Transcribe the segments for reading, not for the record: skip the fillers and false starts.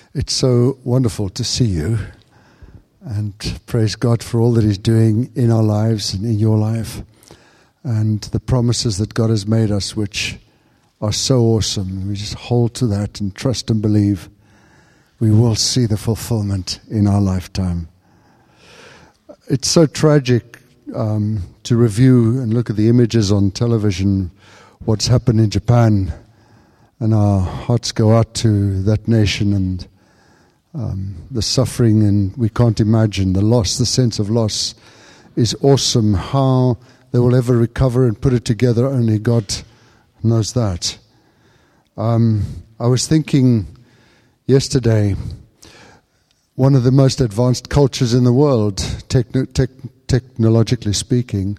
It's so wonderful to see you, and praise God for all that He's doing in our lives and in your life, and the promises that God has made us, which are so awesome. We just hold to that and trust and believe we will see the fulfillment in our lifetime. It's so tragic to review and look at the images on television, what's happened in Japan, and our hearts go out to that nation and the suffering, and we can't imagine the loss. The sense of loss is awesome. How they will ever recover and put it together, only God knows that. I was thinking yesterday, one of the most advanced cultures in the world, technologically speaking,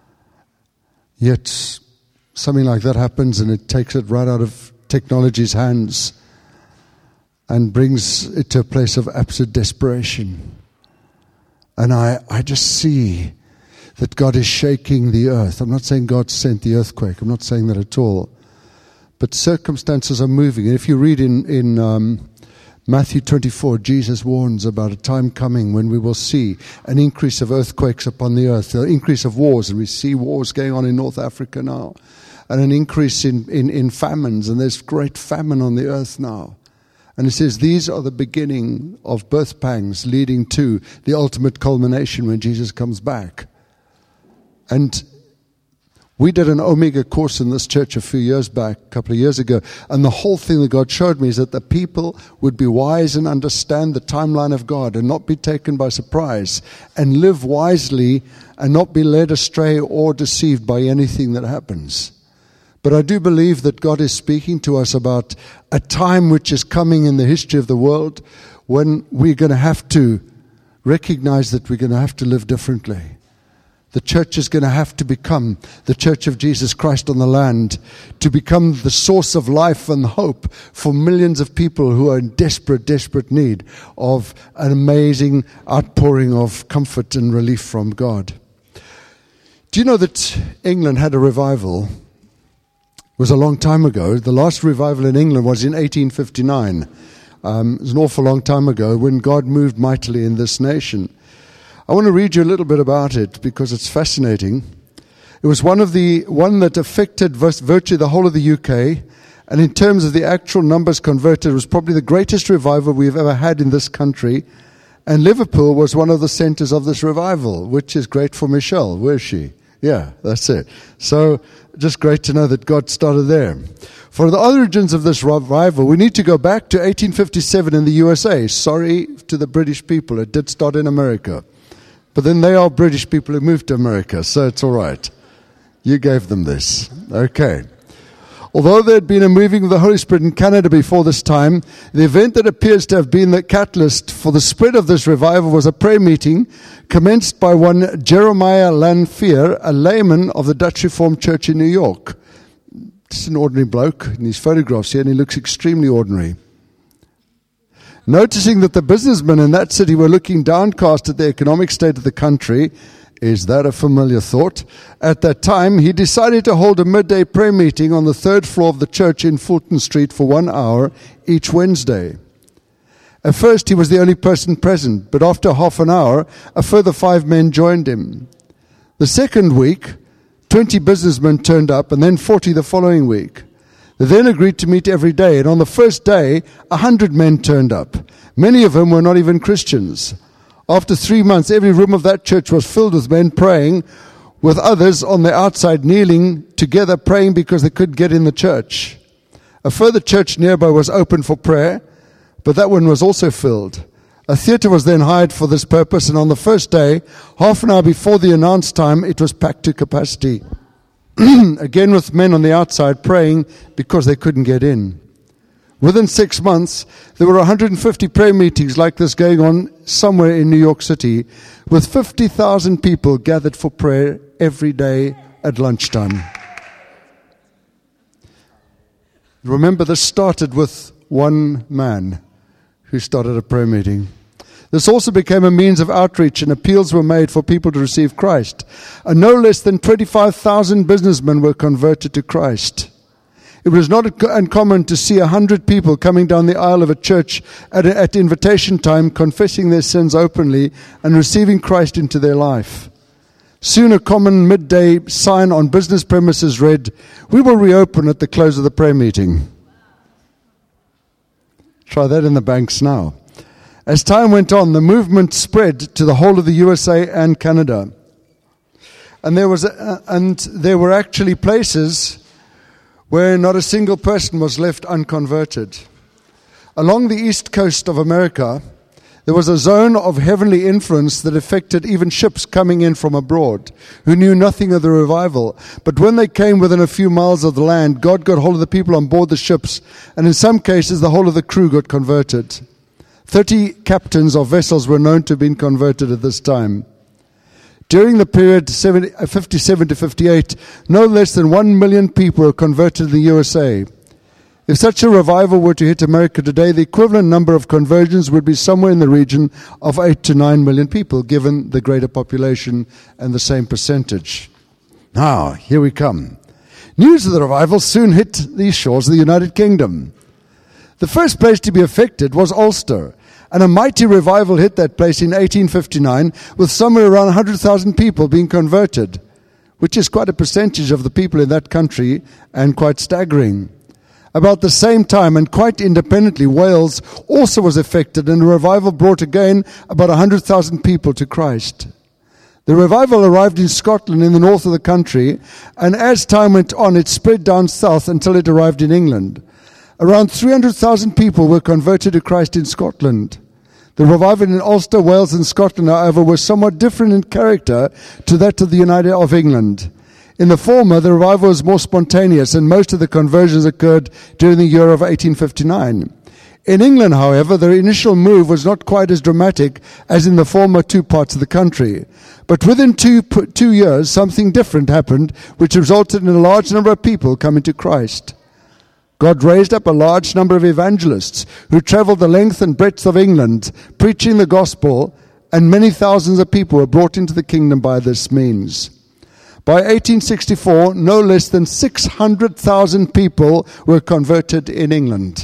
yet something like that happens and it takes it right out of technology's hands and brings it to a place of absolute desperation. And I just see that God is shaking the earth. I'm not saying God sent the earthquake. I'm not saying that at all. But circumstances are moving. And if you read in Matthew 24, Jesus warns about a time coming when we will see an increase of earthquakes upon the earth, an increase of wars, and we see wars going on in North Africa now, and an increase in famines, and there's great famine on the earth now. And it says these are the beginning of birth pangs leading to the ultimate culmination when Jesus comes back. And we did an Omega course in this church a few years back, a couple of years ago, and the whole thing that God showed me is that the people would be wise and understand the timeline of God and not be taken by surprise and live wisely and not be led astray or deceived by anything that happens. But I do believe that God is speaking to us about a time which is coming in the history of the world when we're going to have to recognize that we're going to have to live differently. The church is going to have to become the church of Jesus Christ on the land, to become the source of life and hope for millions of people who are in desperate, desperate need of an amazing outpouring of comfort and relief from God. Do you know that England had a revival? It was a long time ago. The last revival in England was in 1859. It was an awful long time ago when God moved mightily in this nation. I want to read you a little bit about it because it's fascinating. It was one that affected virtually the whole of the UK, and in terms of the actual numbers converted, it was probably the greatest revival we've ever had in this country. And Liverpool was one of the centers of this revival, which is great for Michelle. Where's she? Yeah, that's it. So just great to know that God started there. For the origins of this revival, we need to go back to 1857 in the USA. Sorry to the British people, it did start in America. But then they are British people who moved to America, so it's all right. You gave them this. Okay. Although there had been a moving of the Holy Spirit in Canada before this time, the event that appears to have been the catalyst for the spread of this revival was a prayer meeting commenced by one Jeremiah Lanphier, a layman of the Dutch Reformed Church in New York. Just an ordinary bloke in his photographs here, and he looks extremely ordinary. Noticing that the businessmen in that city were looking downcast at the economic state of the country, is that a familiar thought? At that time, he decided to hold a midday prayer meeting on the third floor of the church in Fulton Street for 1 hour each Wednesday. At first, he was the only person present, but after half an hour, a further 5 men joined him. The second week, 20 businessmen turned up, and then 40 the following week. They then agreed to meet every day, and on the first day, 100 men turned up. Many of them were not even Christians. After 3 months, every room of that church was filled with men praying, with others on the outside kneeling together praying because they couldn't get in the church. A further church nearby was open for prayer, but that one was also filled. A theater was then hired for this purpose, and on the first day, half an hour before the announced time, it was packed to capacity. Again with men on the outside praying because they couldn't get in. Within 6 months, there were 150 prayer meetings like this going on somewhere in New York City, with 50,000 people gathered for prayer every day at lunchtime. Remember, this started with one man who started a prayer meeting. This also became a means of outreach, and appeals were made for people to receive Christ. And no less than 25,000 businessmen were converted to Christ. It was not uncommon to see 100 people coming down the aisle of a church at invitation time, confessing their sins openly and receiving Christ into their life. Soon a common midday sign on business premises read, "We will reopen at the close of the prayer meeting." Try that in the banks now. As time went on, the movement spread to the whole of the USA and Canada. And there were actually places where not a single person was left unconverted. Along the east coast of America, there was a zone of heavenly influence that affected even ships coming in from abroad, who knew nothing of the revival. But when they came within a few miles of the land, God got hold of the people on board the ships, and in some cases the whole of the crew got converted. 30 captains of vessels were known to have been converted at this time. During the period 57 to 58, no less than 1 million people were converted in the USA. If such a revival were to hit America today, the equivalent number of conversions would be somewhere in the region of 8 to 9 million people, given the greater population and the same percentage. Now, here we come. News of the revival soon hit the shores of the United Kingdom. The first place to be affected was Ulster, and a mighty revival hit that place in 1859, with somewhere around 100,000 people being converted, which is quite a percentage of the people in that country and quite staggering. About the same time, and quite independently, Wales also was affected, and a revival brought again about 100,000 people to Christ. The revival arrived in Scotland in the north of the country, and as time went on, it spread down south until it arrived in England. Around 300,000 people were converted to Christ in Scotland. The revival in Ulster, Wales, and Scotland, however, was somewhat different in character to that of the United of England. In the former, the revival was more spontaneous, and most of the conversions occurred during the year of 1859. In England, however, the initial move was not quite as dramatic as in the former two parts of the country. But within two years, something different happened, which resulted in a large number of people coming to Christ. God raised up a large number of evangelists who traveled the length and breadth of England, preaching the gospel, and many thousands of people were brought into the kingdom by this means. By 1864, no less than 600,000 people were converted in England.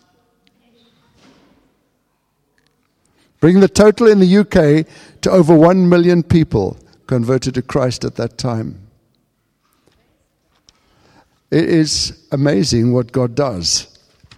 Bringing the total in the UK to over 1 million people converted to Christ at that time. It is amazing what God does.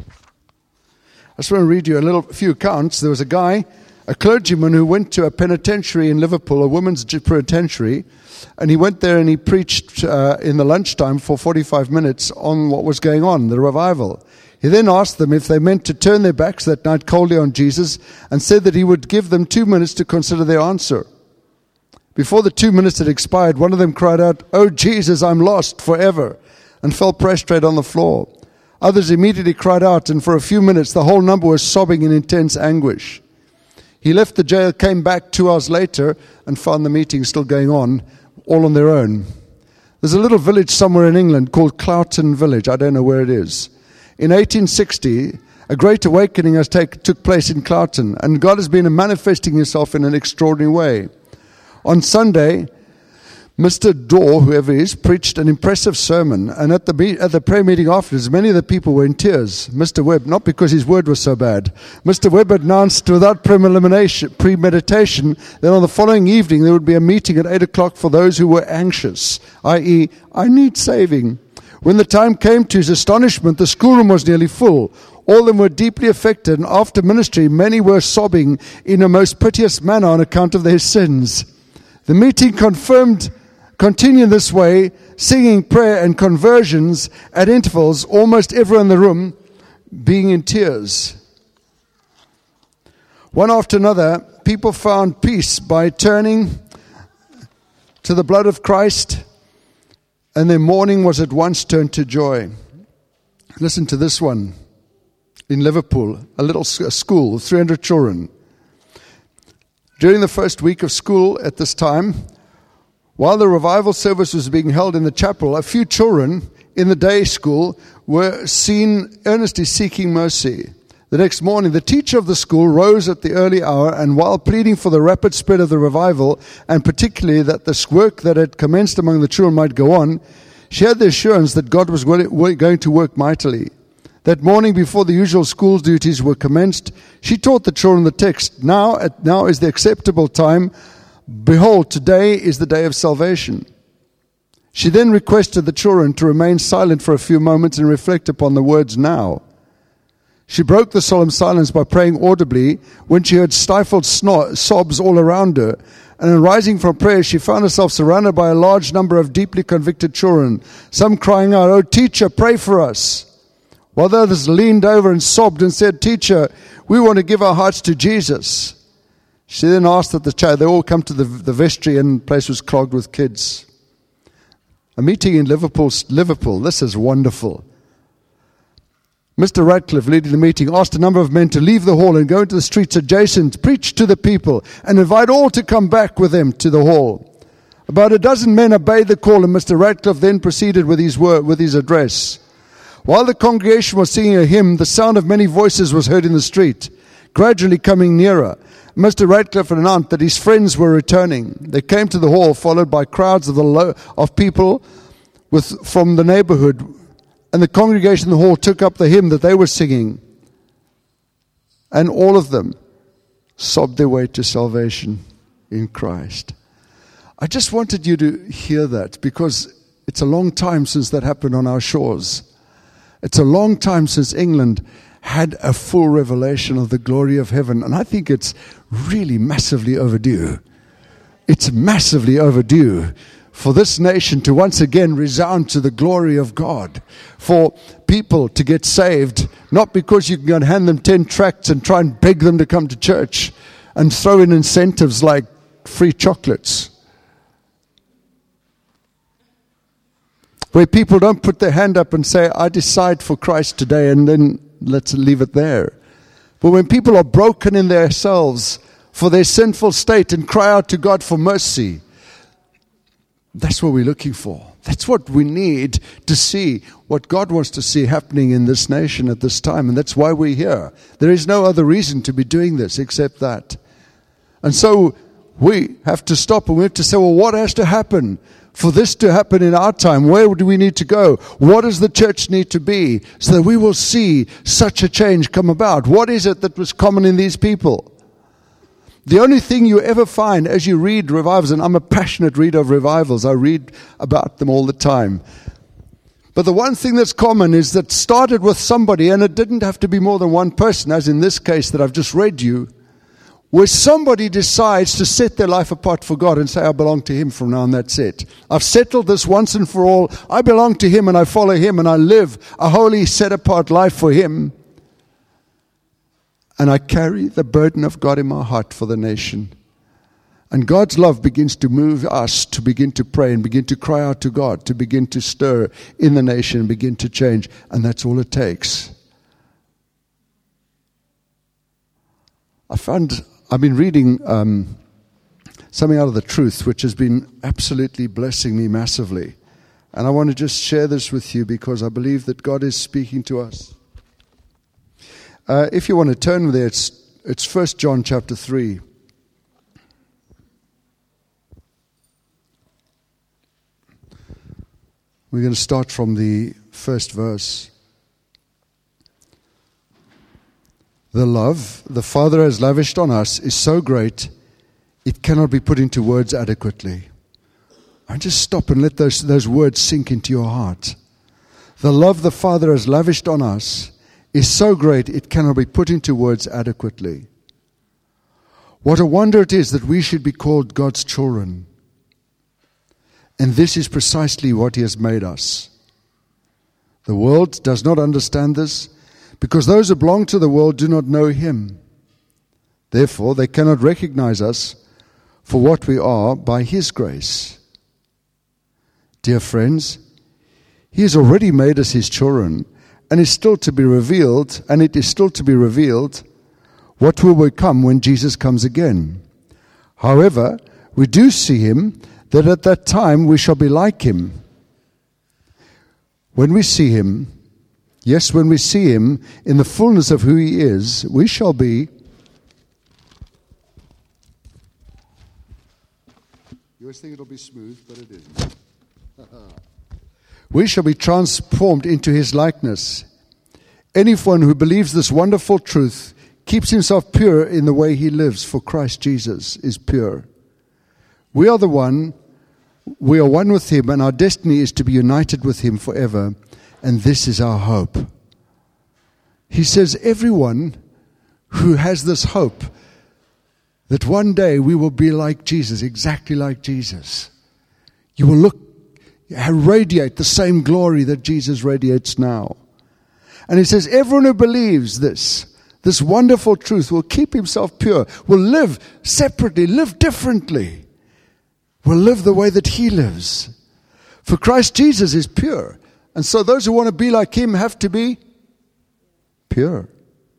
I just want to read you a few accounts. There was a clergyman who went to a penitentiary in Liverpool, a women's penitentiary, and he went there and he preached in the lunchtime for 45 minutes on what was going on, the revival. He then asked them if they meant to turn their backs that night coldly on Jesus, and said that he would give them 2 minutes to consider their answer. Before the 2 minutes had expired, one of them cried out, "Oh Jesus, I'm lost forever," and fell prostrate on the floor. Others immediately cried out, and for a few minutes the whole number was sobbing in intense anguish. He left the jail, came back 2 hours later, and found the meeting still going on, all on their own. There's a little village somewhere in England called Cloughton Village. I don't know where it is. In 1860, a great awakening took place in Cloughton, and God has been manifesting himself in an extraordinary way. On Sunday, Mr. Dorr, whoever he is, preached an impressive sermon, and at the prayer meeting afterwards, many of the people were in tears. Mr. Webb, not because his word was so bad, Mr. Webb announced without premeditation that on the following evening there would be a meeting at 8 o'clock for those who were anxious, i.e., I need saving. When the time came, to his astonishment, the schoolroom was nearly full. All of them were deeply affected, and after ministry, many were sobbing in a most piteous manner on account of their sins. The meeting continued this way, singing prayer and conversions at intervals, almost everyone in the room being in tears. One after another, people found peace by turning to the blood of Christ, and their mourning was at once turned to joy. Listen to this one. In Liverpool, a school of 300 children. During the first week of school at this time, while the revival service was being held in the chapel, a few children in the day school were seen earnestly seeking mercy. The next morning, the teacher of the school rose at the early hour, and while pleading for the rapid spread of the revival, and particularly that this work that had commenced among the children might go on, She had the assurance that God was going to work mightily. That morning, before the usual school duties were commenced, she taught the children the text. Now is the acceptable time. Behold, today is the day of salvation. She then requested the children to remain silent for a few moments and reflect upon the words now. She broke the solemn silence by praying audibly when she heard stifled sobs all around her. And in rising from prayer, she found herself surrounded by a large number of deeply convicted children, some crying out, "Oh, teacher, pray for us." While the others leaned over and sobbed and said, "Teacher, we want to give our hearts to Jesus." She then asked that they all come to the vestry, and the place was clogged with kids. A meeting in Liverpool. This is wonderful. Mr. Radcliffe, leading the meeting, asked a number of men to leave the hall and go into the streets adjacent, preach to the people, and invite all to come back with them to the hall. About a dozen men obeyed the call, and Mr. Radcliffe then proceeded with his address. While the congregation was singing a hymn, the sound of many voices was heard in the street, gradually coming nearer. Mr. Radcliffe announced that his friends were returning. They came to the hall, followed by crowds of people from the neighborhood, and the congregation in the hall took up the hymn that they were singing, and all of them sobbed their way to salvation in Christ. I just wanted you to hear that, because it's a long time since that happened on our shores. It's a long time since England had a full revelation of the glory of heaven, and I think it's really massively overdue. It's massively overdue for this nation to once again resound to the glory of God, for people to get saved, not because you can go and hand them 10 tracts and try and beg them to come to church and throw in incentives like free chocolates, where people don't put their hand up and say, "I decide for Christ today," and then let's leave it there. But when people are broken in themselves for their sinful state and cry out to God for mercy, that's what we're looking for. That's what we need to see, what God wants to see happening in this nation at this time. And that's why we're here. There is no other reason to be doing this except that. And so we have to stop and we have to say, well, what has to happen for this to happen in our time? Where do we need to go? What does the church need to be so that we will see such a change come about? What is it that was common in these people? The only thing you ever find as you read revivals, and I'm a passionate reader of revivals, I read about them all the time. But the one thing that's common is that started with somebody, and it didn't have to be more than one person, as in this case that I've just read you, where somebody decides to set their life apart for God and say, I belong to Him from now on, that's it. I've settled this once and for all. I belong to Him and I follow Him and I live a holy, set-apart life for Him. And I carry the burden of God in my heart for the nation. And God's love begins to move us to begin to pray and begin to cry out to God, to begin to stir in the nation and begin to change. And that's all it takes. I've been reading something out of the Truth, which has been absolutely blessing me massively. And I want to just share this with you because I believe that God is speaking to us. If you want to turn there, it's 1 John chapter 3. We're going to start from the first verse. The love the Father has lavished on us is so great, it cannot be put into words adequately. And just stop and let those words sink into your heart. The love the Father has lavished on us is so great, it cannot be put into words adequately. What a wonder it is that we should be called God's children. And this is precisely what He has made us. The world does not understand this, because those who belong to the world do not know Him. Therefore, they cannot recognize us for what we are by His grace. Dear friends, He has already made us His children, and is still to be revealed, and it is still to be revealed what will become when Jesus comes again. However, we do see Him, that at that time we shall be like Him. When we see Him, yes, when we see Him in the fullness of who He is, we shall be. You always think it'll be smooth, but it isn't. We shall be transformed into his likeness. Anyone who believes this wonderful truth keeps himself pure in the way he lives, for Christ Jesus is pure. We are one with him, and our destiny is to be united with him forever, and this is our hope. He says everyone who has this hope that one day we will be like Jesus, exactly like Jesus. You will radiate the same glory that Jesus radiates now. And he says everyone who believes this wonderful truth will keep himself pure, will live separately, live differently, will live the way that he lives. For Christ Jesus is pure. And so those who want to be like him have to be pure.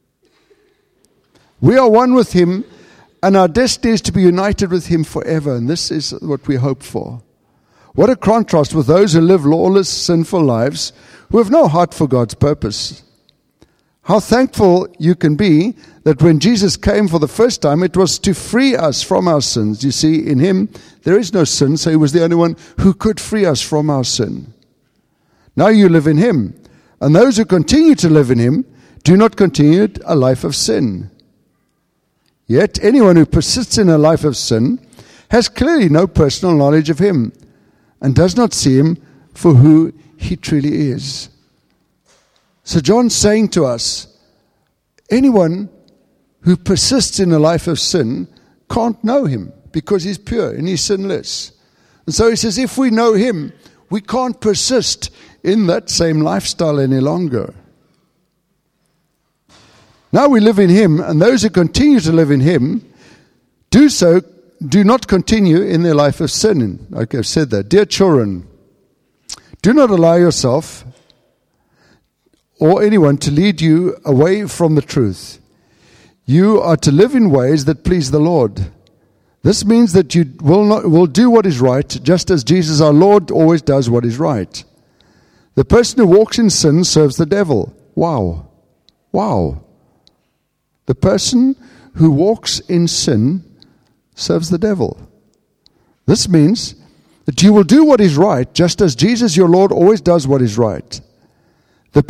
We are one with him, and our destiny is to be united with him forever. And this is what we hope for. What a contrast with those who live lawless, sinful lives, who have no heart for God's purpose. How thankful you can be that when Jesus came for the first time, it was to free us from our sins. You see, in him, there is no sin, so he was the only one who could free us from our sin. Now you live in him, and those who continue to live in him do not continue a life of sin. Yet anyone who persists in a life of sin has clearly no personal knowledge of him and does not see him for who he truly is. So John's saying to us, anyone who persists in a life of sin can't know him because he's pure and he's sinless. And so he says, if we know him, we can't persist in that same lifestyle any longer. Now we live in him, and those who continue to live in him do not continue in their life of sin. Like I've said that. Dear children, do not allow yourself or anyone to lead you away from the truth. You are to live in ways that please the Lord. This means that you will do what is right, just as Jesus our Lord always does what is right. The person who walks in sin serves the devil. Wow. The person who walks in sin serves the devil. This means that you will do what is right, just as Jesus your Lord always does what is right. The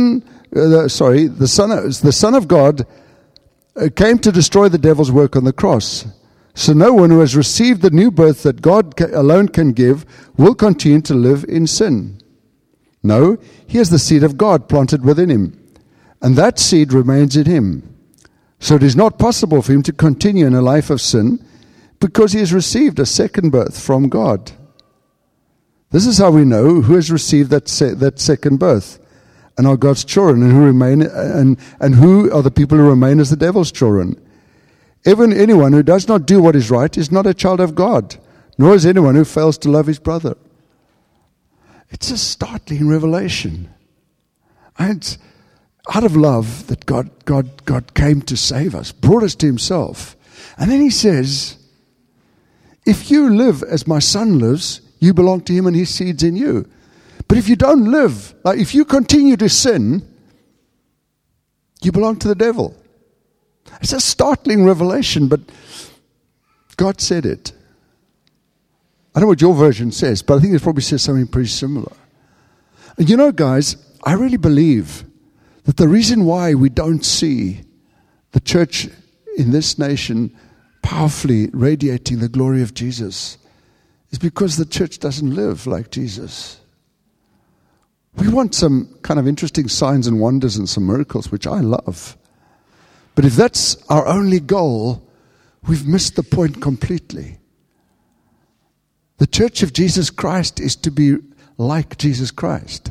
Son of God came to destroy the devil's work on the cross. So no one who has received the new birth that God alone can give will continue to live in sin. No, he has the seed of God planted within him, and that seed remains in him. So it is not possible for him to continue in a life of sin because he has received a second birth from God. This is how we know who has received that second birth and are God's children, and who remain and who are the people who remain as the devil's children. Even anyone who does not do what is right is not a child of God, nor is anyone who fails to love his brother. It's a startling revelation. And out of love that God came to save us, brought us to himself. And then he says, if you live as my son lives, you belong to him and his seed's in you. But if you don't live, like if you continue to sin, you belong to the devil. It's a startling revelation, but God said it. I don't know what your version says, but I think it probably says something pretty similar. And you know, guys, I really believe that the reason why we don't see the church in this nation powerfully radiating the glory of Jesus is because the church doesn't live like Jesus. We want some kind of interesting signs and wonders and some miracles, which I love. But if that's our only goal, we've missed the point completely. The church of Jesus Christ is to be like Jesus Christ.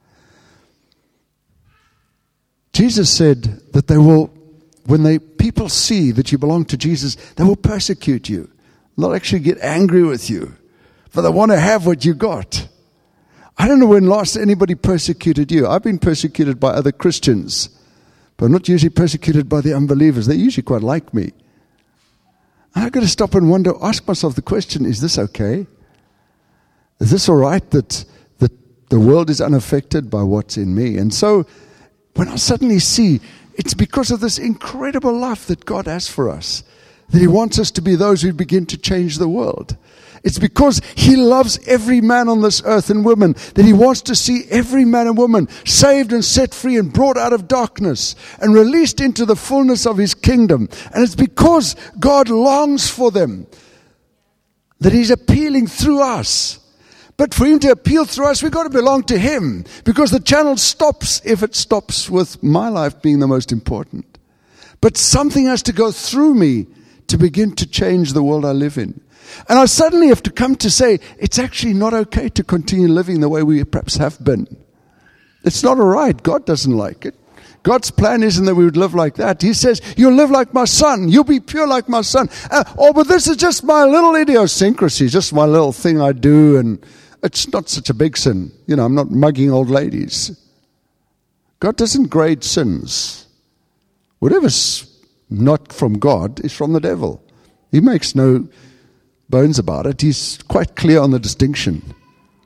Jesus said that when people see that you belong to Jesus, they will persecute you. Not actually get angry with you, but they want to have what you got. I don't know when last anybody persecuted you. I've been persecuted by other Christians, but I'm not usually persecuted by the unbelievers. They usually quite like me. And I've got to stop and ask myself the question, is this okay? Is this all right that the world is unaffected by what's in me? And so when I suddenly see it's because of this incredible love that God has for us, that he wants us to be those who begin to change the world. It's because He loves every man on this earth and woman that He wants to see every man and woman saved and set free and brought out of darkness and released into the fullness of His kingdom. And it's because God longs for them that He's appealing through us. But for Him to appeal through us, we've got to belong to Him, because the channel stops if it stops with my life being the most important. But something has to go through me to begin to change the world I live in. And I suddenly have to come to say, it's actually not okay to continue living the way we perhaps have been. It's not all right. God doesn't like it. God's plan isn't that we would live like that. He says, you'll live like my Son. You'll be pure like my Son. But this is just my little idiosyncrasy, just my little thing I do, and it's not such a big sin. I'm not mugging old ladies. God doesn't grade sins. Whatever's not from God is from the devil. He makes no bones about it. He's quite clear on the distinction.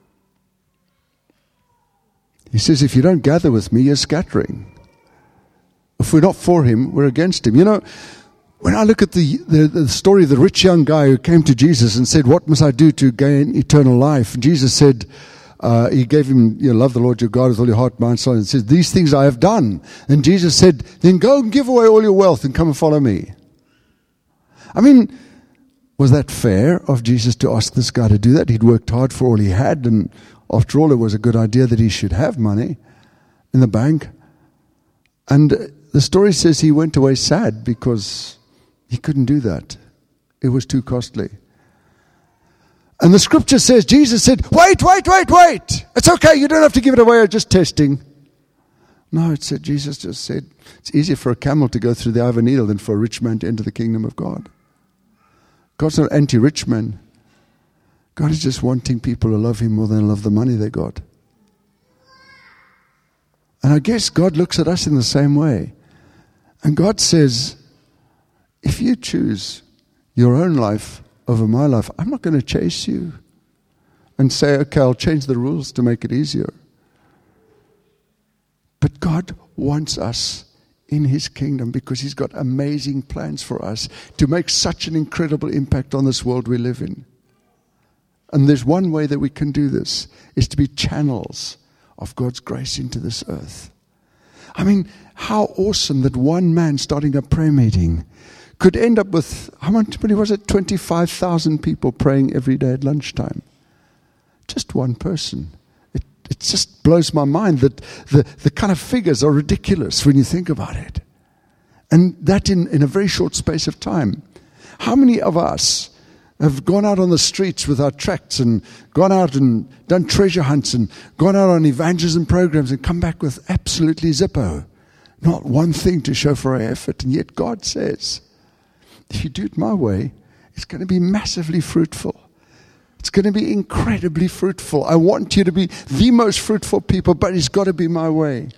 He says, if you don't gather with me, you're scattering. If we're not for Him, we're against Him. When I look at the story of the rich young guy who came to Jesus and said, what must I do to gain eternal life? And Jesus said, He gave him, love the Lord your God with all your heart, mind, soul, and says, these things I have done. And Jesus said, then go and give away all your wealth and come and follow me. I mean, was that fair of Jesus to ask this guy to do that? He'd worked hard for all he had, and after all, it was a good idea that he should have money in the bank. And the story says he went away sad because he couldn't do that. It was too costly. And the scripture says, Jesus said, wait. It's okay, you don't have to give it away, I'm just testing. No, Jesus just said, it's easier for a camel to go through the eye of a needle than for a rich man to enter the kingdom of God. God's not anti-rich man. God is just wanting people to love Him more than they love the money they got. And I guess God looks at us in the same way. And God says, if you choose your own life over my life, I'm not going to chase you and say, okay, I'll change the rules to make it easier. But God wants us in His kingdom because He's got amazing plans for us to make such an incredible impact on this world we live in. And there's one way that we can do this, is to be channels of God's grace into this earth. I mean, how awesome that one man starting a prayer meeting could end up with, how many was it? 25,000 people praying every day at lunchtime. Just one person. It just blows my mind that the kind of figures are ridiculous when you think about it. And that in a very short space of time. How many of us have gone out on the streets with our tracts and gone out and done treasure hunts and gone out on evangelism programs and come back with absolutely zippo? Not one thing to show for our effort. And yet God says, if you do it my way, it's going to be massively fruitful. It's going to be incredibly fruitful. I want you to be the most fruitful people, but it's got to be my way.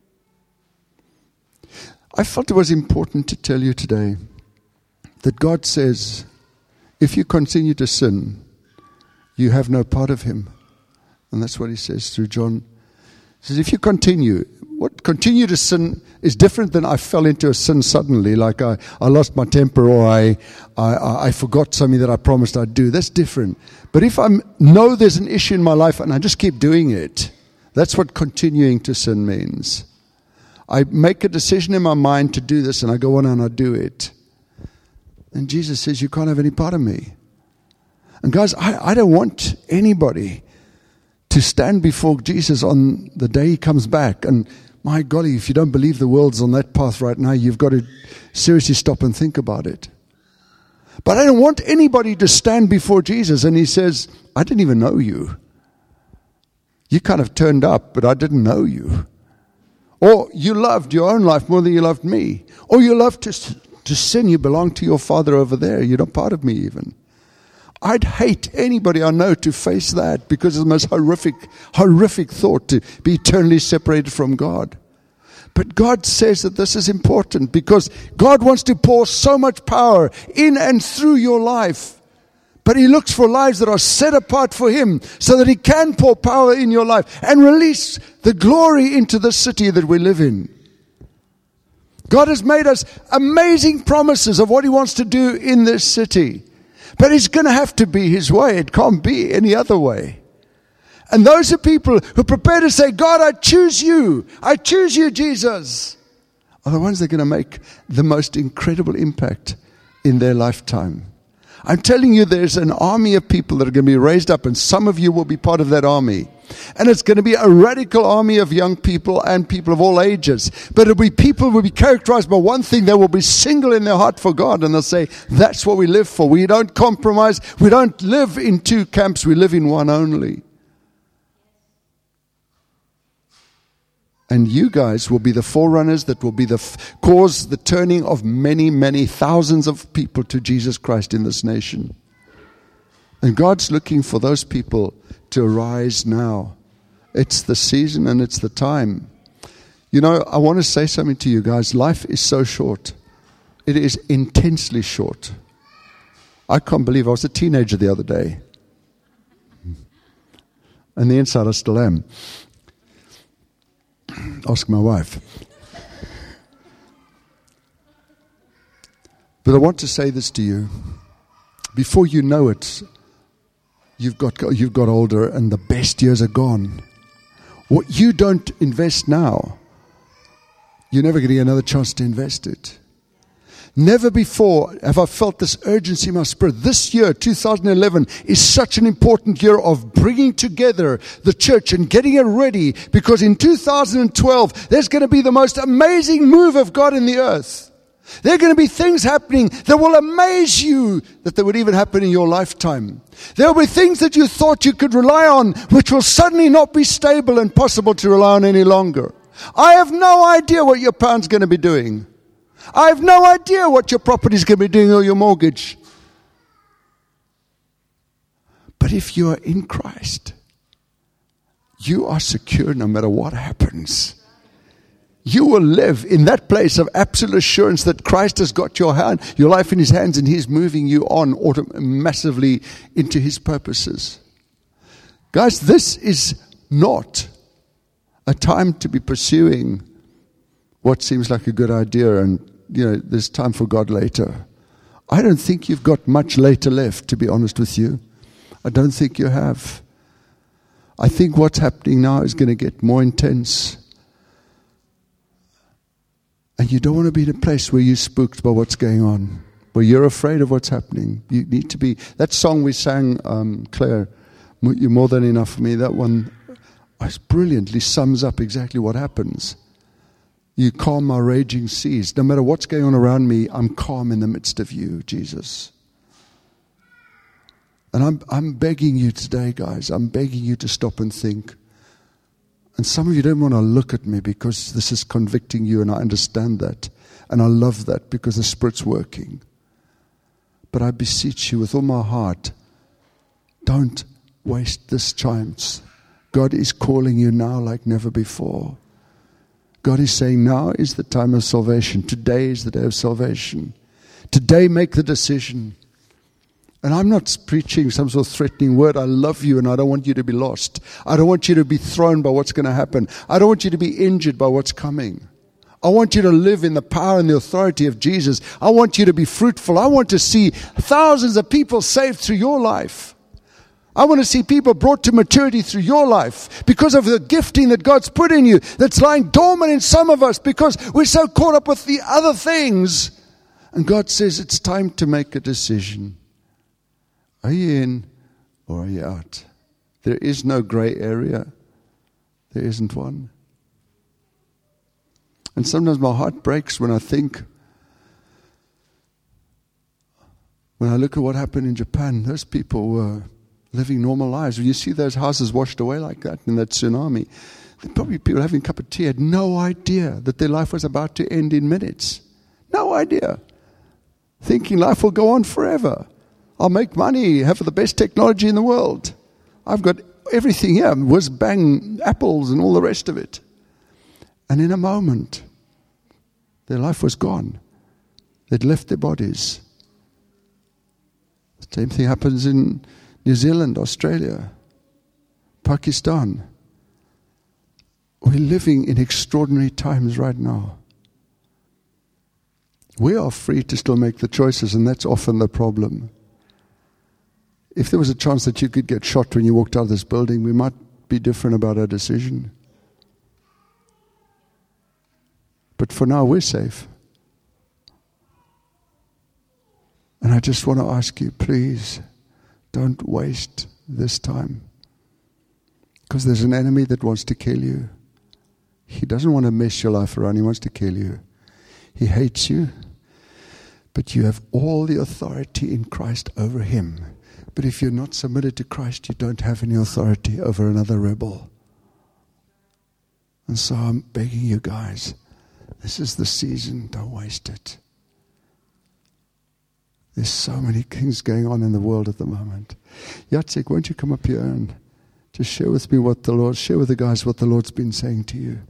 I felt it was important to tell you today that God says, if you continue to sin, you have no part of Him. And that's what He says through John. He says, if you continue to sin is different than I fell into a sin suddenly, like I lost my temper or I forgot something that I promised I'd do. That's different. But if I know there's an issue in my life and I just keep doing it, that's what continuing to sin means. I make a decision in my mind to do this and I go on and I do it. And Jesus says, you can't have any part of me. And guys, I don't want anybody to stand before Jesus on the day He comes back. And my golly, if you don't believe the world's on that path right now, you've got to seriously stop and think about it. But I don't want anybody to stand before Jesus and He says, I didn't even know you. You kind of turned up, but I didn't know you. Or you loved your own life more than you loved me. Or you loved to sin. You belong to your Father over there. You're not part of me even. I'd hate anybody I know to face that, because it's the most horrific thought to be eternally separated from God. But God says that this is important because God wants to pour so much power in and through your life. But He looks for lives that are set apart for Him so that He can pour power in your life and release the glory into the city that we live in. God has made us amazing promises of what He wants to do in this city. But it's going to have to be His way. It can't be any other way. And those are people who prepare to say, God, I choose you. I choose you, Jesus. Are the ones that are going to make the most incredible impact in their lifetime. I'm telling you, there's an army of people that are going to be raised up, and some of you will be part of that army. And it's going to be a radical army of young people and people of all ages. But it'll be people who will be characterized by one thing. They will be single in their heart for God. And they'll say, that's what we live for. We don't compromise. We don't live in two camps. We live in one only. And you guys will be the forerunners that will be cause the turning of many, many thousands of people to Jesus Christ in this nation. And God's looking for those people to arise now. It's the season and it's the time. You know, I want to say something to you guys. Life is so short. It is intensely short. I can't believe I was a teenager the other day. And the inside I still am. Ask my wife. But I want to say this to you. Before you know it, you've got older and the best years are gone. What you don't invest now, you're never going to get another chance to invest it. Never before have I felt this urgency in my spirit. This year, 2011, is such an important year of bringing together the church and getting it ready, because in 2012, there's going to be the most amazing move of God in the earth. There are going to be things happening that will amaze you that they would even happen in your lifetime. There will be things that you thought you could rely on, which will suddenly not be stable and possible to rely on any longer. I have no idea what your pound's going to be doing. I have no idea what your property is going to be doing or your mortgage. But if you are in Christ, you are secure no matter what happens. You will live in that place of absolute assurance that Christ has got your life in His hands, and He's moving you on massively into His purposes. Guys, this is not a time to be pursuing what seems like a good idea and, there's time for God later. I don't think you've got much later left, to be honest with you. I don't think you have. I think what's happening now is going to get more intense. And you don't want to be in a place where you're spooked by what's going on, where you're afraid of what's happening. You need to be. That song we sang, Claire, You're More Than Enough for Me, that one brilliantly sums up exactly what happens. You calm my raging seas. No matter what's going on around me, I'm calm in the midst of you, Jesus. And I'm begging you today, guys. I'm begging you to stop and think. And some of you don't want to look at me because this is convicting you, and I understand that. And I love that because the Spirit's working. But I beseech you with all my heart, don't waste this chance. God is calling you now like never before. God is saying now is the time of salvation. Today is the day of salvation. Today make the decision. And I'm not preaching some sort of threatening word. I love you and I don't want you to be lost. I don't want you to be thrown by what's going to happen. I don't want you to be injured by what's coming. I want you to live in the power and the authority of Jesus. I want you to be fruitful. I want to see thousands of people saved through your life. I want to see people brought to maturity through your life because of the gifting that God's put in you that's lying dormant in some of us because we're so caught up with the other things. And God says it's time to make a decision. Are you in or are you out? There is no gray area. There isn't one. And sometimes my heart breaks when I look at what happened in Japan. Those people were living normal lives. When you see those houses washed away like that in that tsunami, probably people having a cup of tea had no idea that their life was about to end in minutes. No idea. Thinking life will go on forever. I'll make money, have the best technology in the world. I've got everything here, whiz bang, apples and all the rest of it. And in a moment, their life was gone. They'd left their bodies. The same thing happens in New Zealand, Australia, Pakistan. We're living in extraordinary times right now. We are free to still make the choices, and that's often the problem. if there was a chance that you could get shot when you walked out of this building, we might be different about our decision. But for now, we're safe. And I just want to ask you, please, don't waste this time. Because there's an enemy that wants to kill you. He doesn't want to mess your life around. He wants to kill you. He hates you. But you have all the authority in Christ over him. But if you're not submitted to Christ, you don't have any authority over another rebel. And so I'm begging you guys, this is the season. Don't waste it. There's so many things going on in the world at the moment. Jacek, won't you come up here and just share with me share with the guys what the Lord's been saying to you.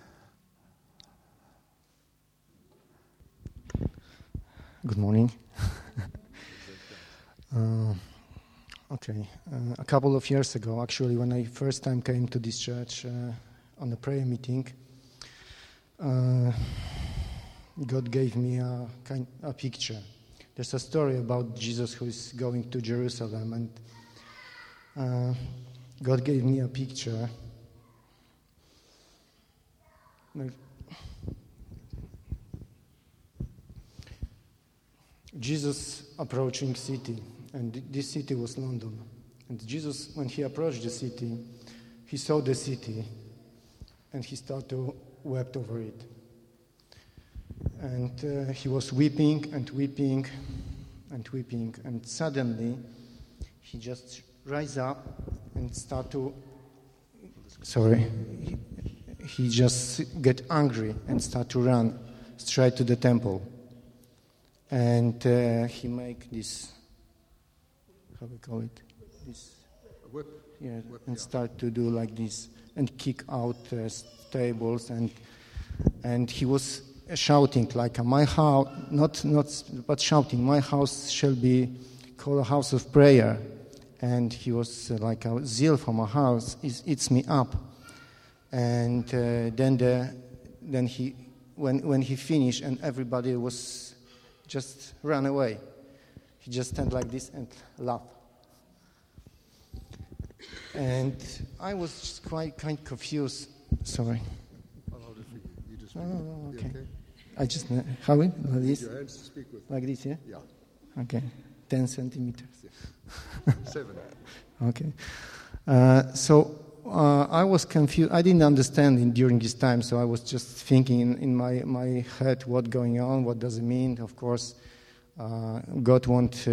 Good morning. A couple of years ago, actually, when I first time came to this church on a prayer meeting, God gave me a picture. There's a story about Jesus who is going to Jerusalem, and God gave me a picture. Jesus approaching city, and this city was London. And Jesus, when he approached the city, he saw the city, and he started to weep over it. And he was weeping and weeping and weeping, and suddenly he just rise up and start to. He just get angry and start to run straight to the temple. And he make this, how we call it, this whip. Yeah, and start to do like this and kick out tables, and he was shouting like my house, but shouting, my house shall be called a house of prayer. And he was like a zeal for my house eats me up. And then he when he finished and everybody was just run away, he just stand like this and laugh. And I was just quite kind of confused. Sorry. I'll hold it for you. You just No, okay. okay. I just how it like this? Your hands to speak with. Like this, yeah? Yeah. Okay. 10 centimeters. 7. Okay. So I was confused. I didn't understand it during this time, so I was just thinking in my head what's going on, what does it mean. Of course, God wants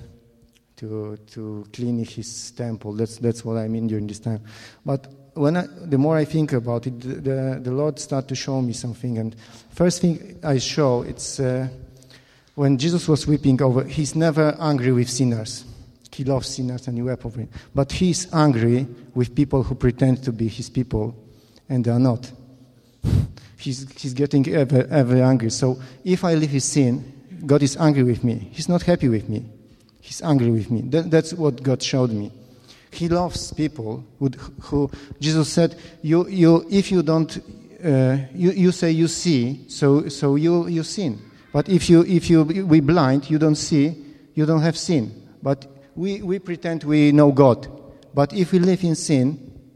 to clean his temple. That's what I mean during this time. But the more I think about it, the Lord started to show me something. And first thing I show, it's when Jesus was weeping over, he's never angry with sinners. He loves sinners and he wept over it. But he's angry with people who pretend to be his people and they are not. He's getting ever angry. So if I live his sin, God is angry with me. He's not happy with me. He's angry with me. That's what God showed me. He loves people who Jesus said, if you don't, you say you see, so you sin. But if we blind, you don't see, you don't have sin. But we pretend we know God. But if we live in sin,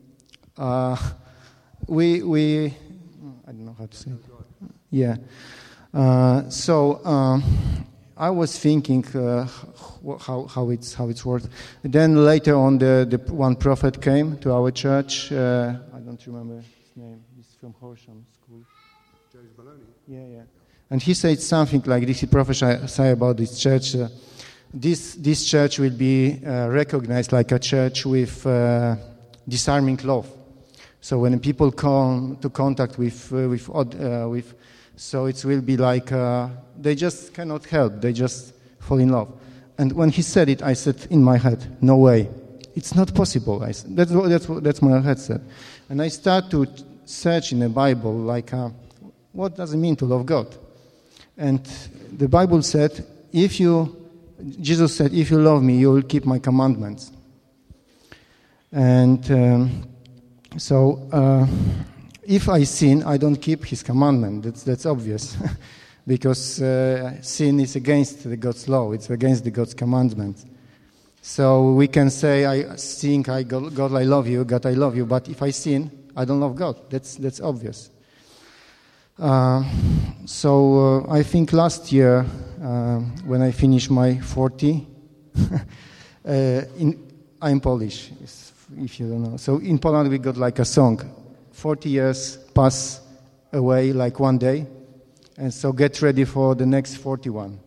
we I don't know how to say it. Yeah. So I was thinking how it's worked. Then later on, the one prophet came to our church. I don't remember his name. He's from Horsham School. James Maloney. Yeah. And he said something like this. He prophesied about this church. This church will be recognized like a church with disarming love. So when people come to contact with, so it will be like they just cannot help. They just fall in love. And when he said it, I said in my head, no way, it's not possible. I said, that's my head said. And I start to search in the Bible like, what does it mean to love God? And the Bible said, Jesus said, if you love me, you will keep my commandments. And so if I sin, I don't keep his commandment. That's obvious. Because sin is against God's law. It's against God's commandments. So we can say, I think, God, I love you, God, I love you. But if I sin, I don't love God. That's obvious. So I think last year, when I finished my 40, I'm Polish, if you don't know. So in Poland we got like a song, 40 years pass away like one day, and so get ready for the next 41.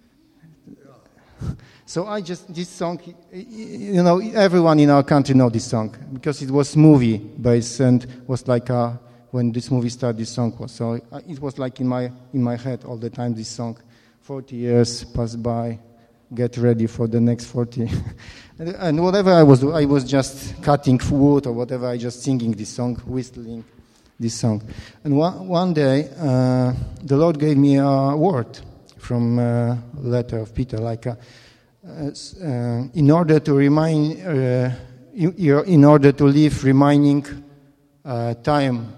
So this song, everyone in our country know this song, because it was movie based and was like when this movie started, this song was. So it was like in my head all the time, this song, 40 years pass by, get ready for the next 40. And whatever I was just cutting wood or whatever, I just singing this song, whistling this song. And one day, the Lord gave me a word from a letter of Peter, like in order to remind, in order to live remaining time,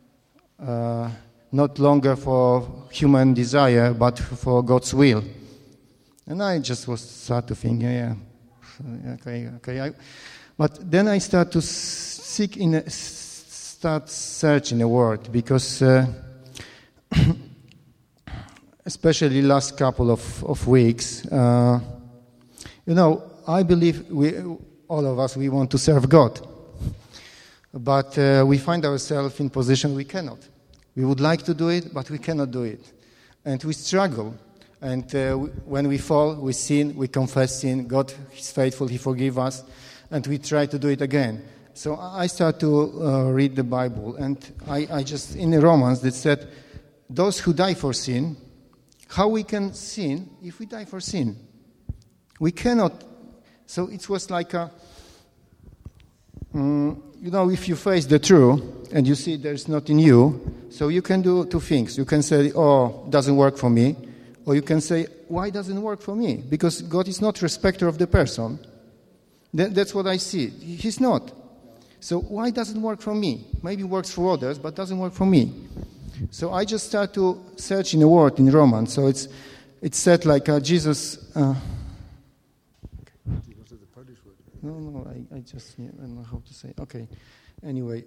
not longer for human desire, but for God's will. And I just start to think, okay. But then I start to start searching the word, because especially last couple of weeks, I believe all of us, we want to serve God. But we find ourselves in position we cannot. We would like to do it, but we cannot do it. And we struggle. And when we fall, we sin, we confess sin. God is faithful, He forgives us. And we try to do it again. So I start to read the Bible. And I just, in the Romans, it said, those who die for sin, how we can sin if we die for sin? We cannot. So it was like if you face the truth and you see there's not in you, so you can do two things. You can say, doesn't work for me. Or you can say, why doesn't it work for me? Because God is not respecter of the person. That's what I see. He's not. So why doesn't it work for me? Maybe it works for others, but doesn't work for me. So I just start to search in the word in Romans. So it's said like Jesus... No, I just I don't know how to say. Okay, anyway.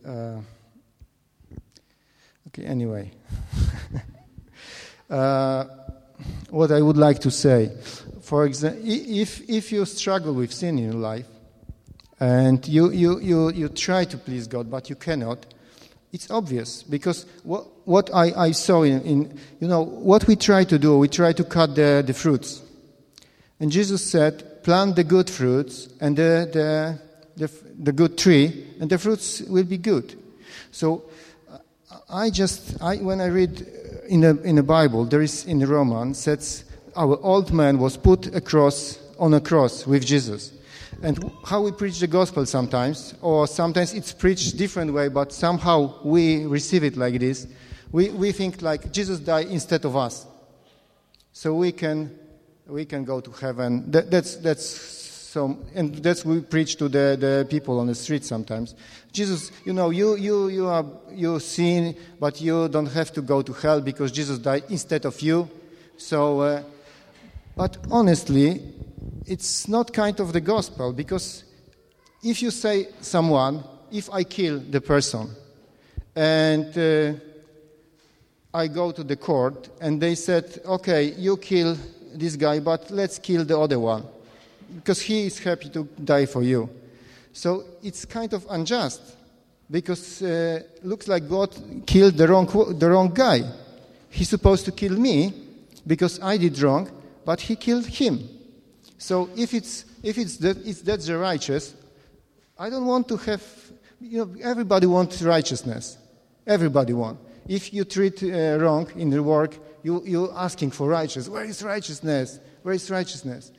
What I would like to say, for example, if you struggle with sin in your life, and you try to please God, but you cannot, it's obvious, because what I saw in what we try to do, we try to cut the fruits, and Jesus said, plant the good fruits and the good tree, and the fruits will be good. So when I read in the Bible, there is in the Romans says our old man was put on a cross with Jesus. And how we preach the gospel sometimes, or sometimes it's preached different way, but somehow we receive it like this. We think like Jesus died instead of us, so we can go to heaven. That's so, and that's we preach to the people on the street sometimes. Jesus, you sin, but you don't have to go to hell because Jesus died instead of you. So, but honestly, it's not kind of the gospel, because if you say someone, if I kill the person, and I go to the court, and they said, okay, you kill this guy, but let's kill the other one, because he is happy to die for you. So it's kind of unjust, because looks like God killed the wrong guy. He's supposed to kill me because I did wrong, but he killed him. So if that's the righteous, I don't want to have. Everybody wants righteousness. Everybody wants. If you treat wrong in the work, you're asking for righteousness. Where is righteousness? Where is righteousness?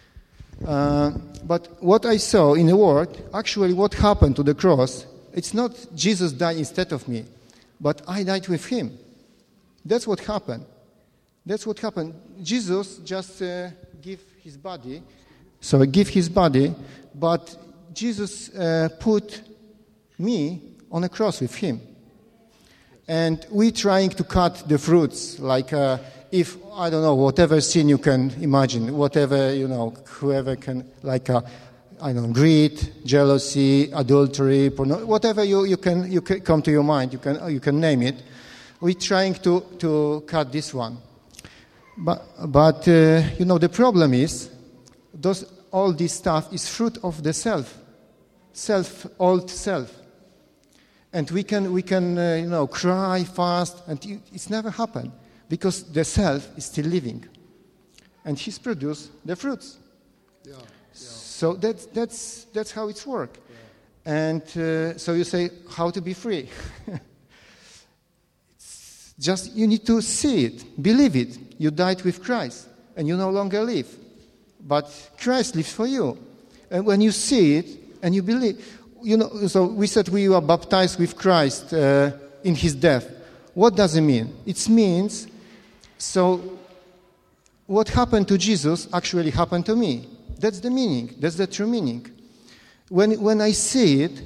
But what I saw in the Word, actually what happened to the cross, it's not Jesus died instead of me, but I died with Him. That's what happened. Jesus just give His body. So give His body, but Jesus put me on a cross with Him. And we trying to cut the fruits, like if, I don't know, whatever sin you can imagine, whatever, whoever can, greed, jealousy, adultery, whatever you can come to your mind, you can name it. We're trying to cut this one. But the problem is, all this stuff is fruit of the old self. And we can cry, fast, and it's never happened because the self is still living, and he's produced the fruits. Yeah. So that's how it's work. Yeah. And so you say, how to be free? It's just you need to see it, believe it. You died with Christ, and you no longer live, but Christ lives for you. And when you see it and you believe. So we said we were baptized with Christ in his death. What does it mean? It means, so what happened to Jesus actually happened to me. That's the meaning. That's the true meaning. When I see it,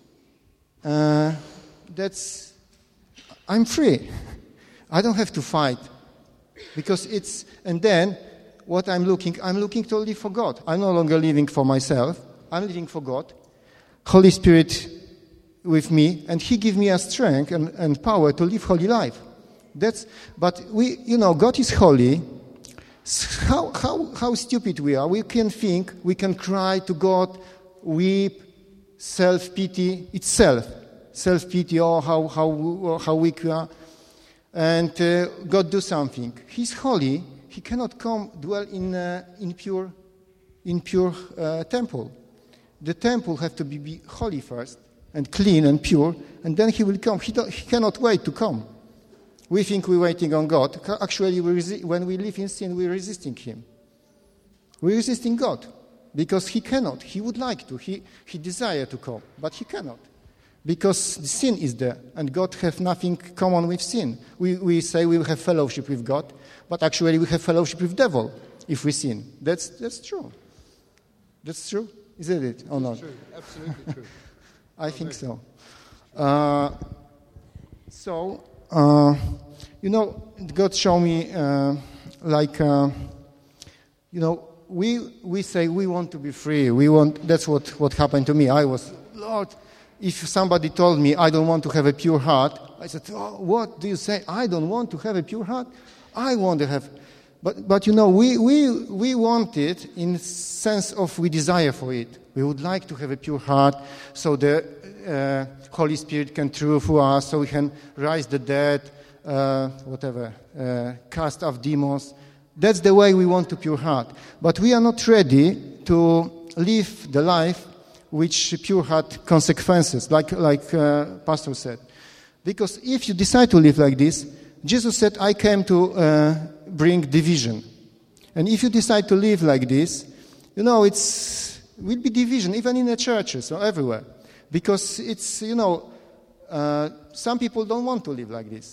I'm free. I don't have to fight. Because and then what I'm looking to live for God. I'm no longer living for myself. I'm living for God. Holy Spirit with me, and He gives me a strength and power to live holy life. But God is holy. How stupid we are. We can think, we can cry to God, weep, self-pity. It's self-pity. Oh, how weak we are. And God do something. He's holy. He cannot come dwell in pure temple. The temple has to be holy first, and clean and pure, and then He will come. He cannot wait to come. We think we're waiting on God. Actually, when we live in sin, we're resisting Him. We're resisting God, because He cannot. He would like to. He desires to come, but He cannot. Because the sin is there, and God has nothing common with sin. We say we have fellowship with God, but actually we have fellowship with the devil if we sin. That's true. That's true. Isn't it or not? True, absolutely true. I think so. God showed me, we say we want to be free. That's what happened to me. I was, Lord, if somebody told me I don't want to have a pure heart, I said, what do you say? I don't want to have a pure heart? I want to have... But we want it in sense of we desire for it. We would like to have a pure heart so the Holy Spirit can through for us, so we can rise the dead, cast out demons. That's the way we want a pure heart. But we are not ready to live the life which pure heart consequences, like Pastor said. Because if you decide to live like this, Jesus said, I came to bring division. And if you decide to live like this, will be division, even in the churches or everywhere. Because it's, some people don't want to live like this.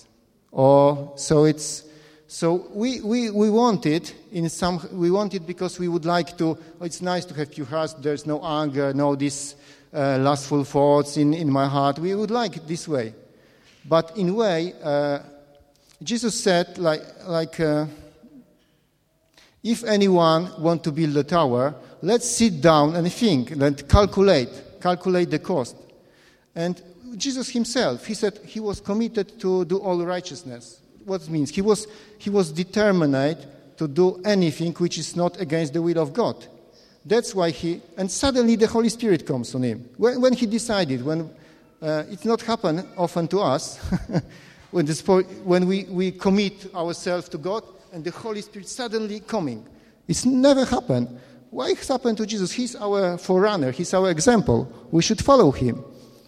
So we want it we want it because we would like to, it's nice to have pure hearts, there's no anger, no this lustful thoughts in my heart. We would like it this way. But in a way, Jesus said, if anyone want to build a tower, let's sit down and think and calculate the cost. And Jesus himself, he said he was committed to do all righteousness. What it means? He was determined to do anything which is not against the will of God. That's why and suddenly the Holy Spirit comes on him. When he decided, it's not happen often to us, when we commit ourselves to God and the Holy Spirit suddenly coming. It's never happened. Why it happened to Jesus? He's our forerunner. He's our example. We should follow him.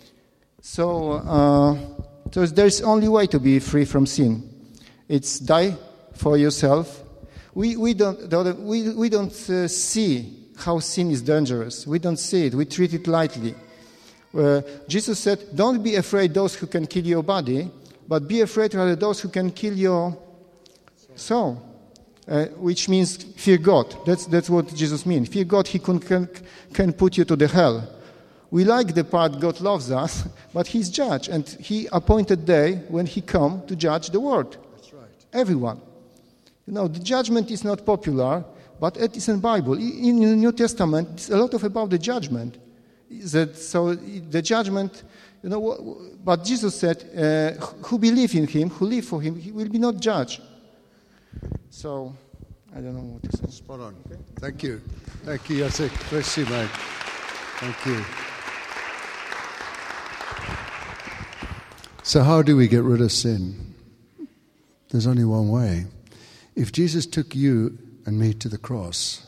So there's only way to be free from sin. It's die for yourself. We don't see how sin is dangerous. We don't see it. We treat it lightly. Jesus said, "Don't be afraid those who can kill your body, but be afraid rather those who can kill your soul." Which means fear God. That's what Jesus means. Fear God. He can put you to the hell. We like the part God loves us, but He's judge, and He appointed day when He come to judge the world. That's right. Everyone. The judgment is not popular, but it is in the Bible. In the New Testament, it's a lot about the judgment. So the judgment, but Jesus said, who believe in him, who live for him, he will be not judged. So, I don't know what to say. Spot on. Okay. Thank you. Thank you, Jacek. Bless you, mate. Thank you. So how do we get rid of sin? There's only one way. If Jesus took you and me to the cross,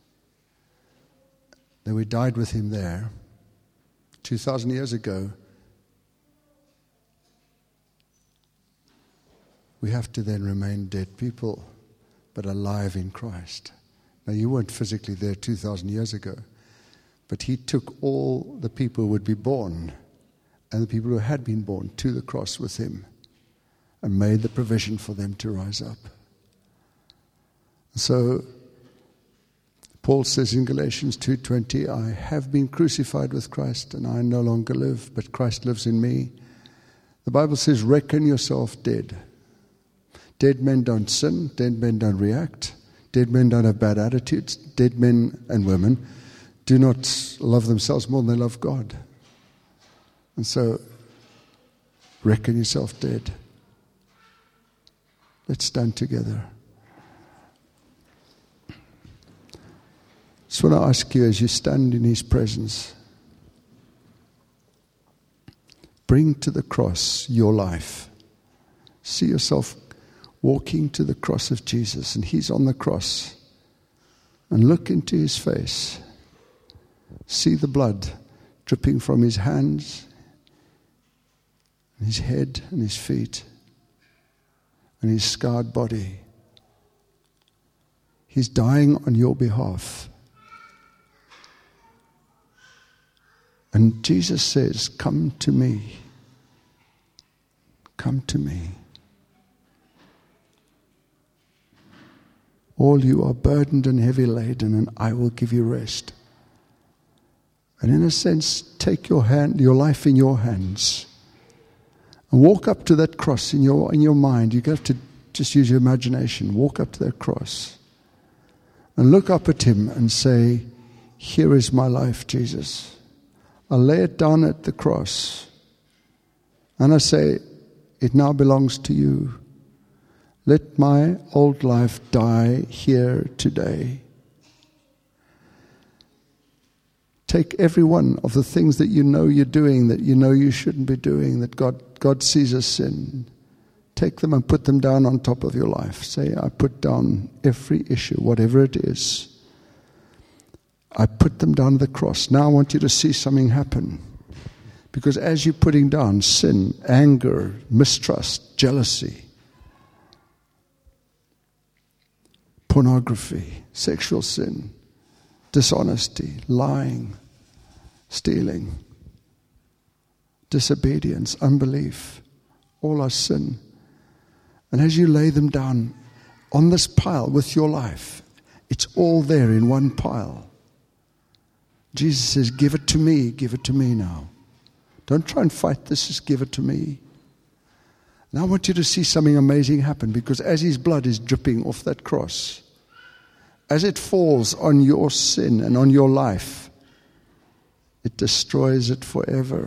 then we died with him there 2,000 years ago. We have to then remain dead people, but alive in Christ. Now, you weren't physically there 2,000 years ago, but he took all the people who would be born and the people who had been born to the cross with him and made the provision for them to rise up. So, Paul says in Galatians 2:20, I have been crucified with Christ, and I no longer live, but Christ lives in me. The Bible says, reckon yourself dead. Dead men don't sin. Dead men don't react. Dead men don't have bad attitudes. Dead men and women do not love themselves more than they love God. And so, reckon yourself dead. Let's stand together. Just want to ask you, as you stand in his presence, bring to the cross your life. See yourself walking to the cross of Jesus, and he's on the cross. And look into his face. See the blood dripping from his hands, and his head and his feet, and his scarred body. He's dying on your behalf. And Jesus says, come to me. Come to me. All you are burdened and heavy laden, and I will give you rest. And in a sense, take your life in your hands, and walk up to that cross in your mind. You have to just use your imagination. Walk up to that cross, and look up at him and say, here is my life, Jesus. I lay it down at the cross, and I say, it now belongs to you. Let my old life die here today. Take every one of the things that you know you're doing, that you know you shouldn't be doing, that God sees as sin. Take them and put them down on top of your life. Say, I put down every issue, whatever it is. I put them down the cross. Now I want you to see something happen. Because as you're putting down sin, anger, mistrust, jealousy, pornography, sexual sin, dishonesty, lying, stealing, disobedience, unbelief, all are sin. And as you lay them down on this pile with your life, it's all there in one pile. Jesus says, give it to me now. Don't try and fight this, just give it to me. And I want you to see something amazing happen, because as his blood is dripping off that cross, as it falls on your sin and on your life, it destroys it forever.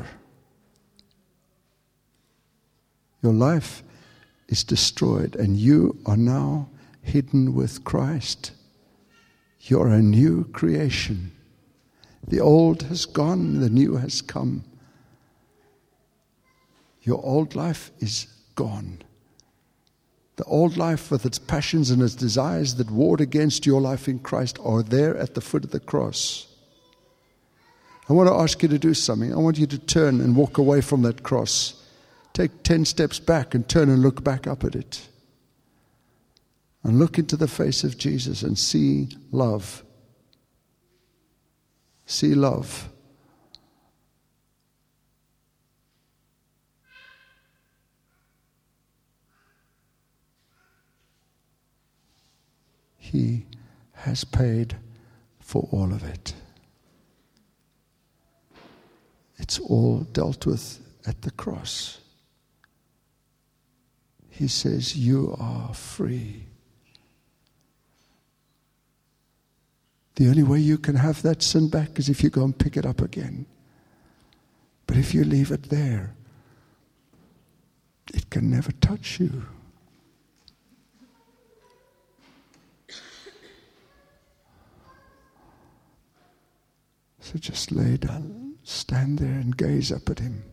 Your life is destroyed, and you are now hidden with Christ. You're a new creation. The old has gone, the new has come. Your old life is gone. The old life with its passions and its desires that warred against your life in Christ are there at the foot of the cross. I want to ask you to do something. I want you to turn and walk away from that cross. Take 10 steps back and turn and look back up at it. And look into the face of Jesus and see love. See love. He has paid for all of it. It's all dealt with at the cross. He says, you are free. The only way you can have that sin back is if you go and pick it up again. But if you leave it there, it can never touch you. So just lay down, stand there and gaze up at him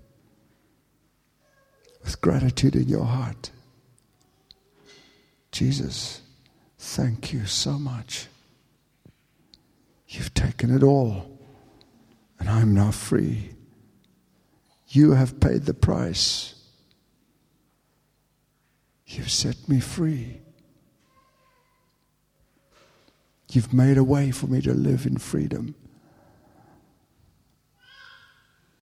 with gratitude in your heart. Jesus, thank you so much. You've taken it all, and I'm now free. You have paid the price. You've set me free. You've made a way for me to live in freedom.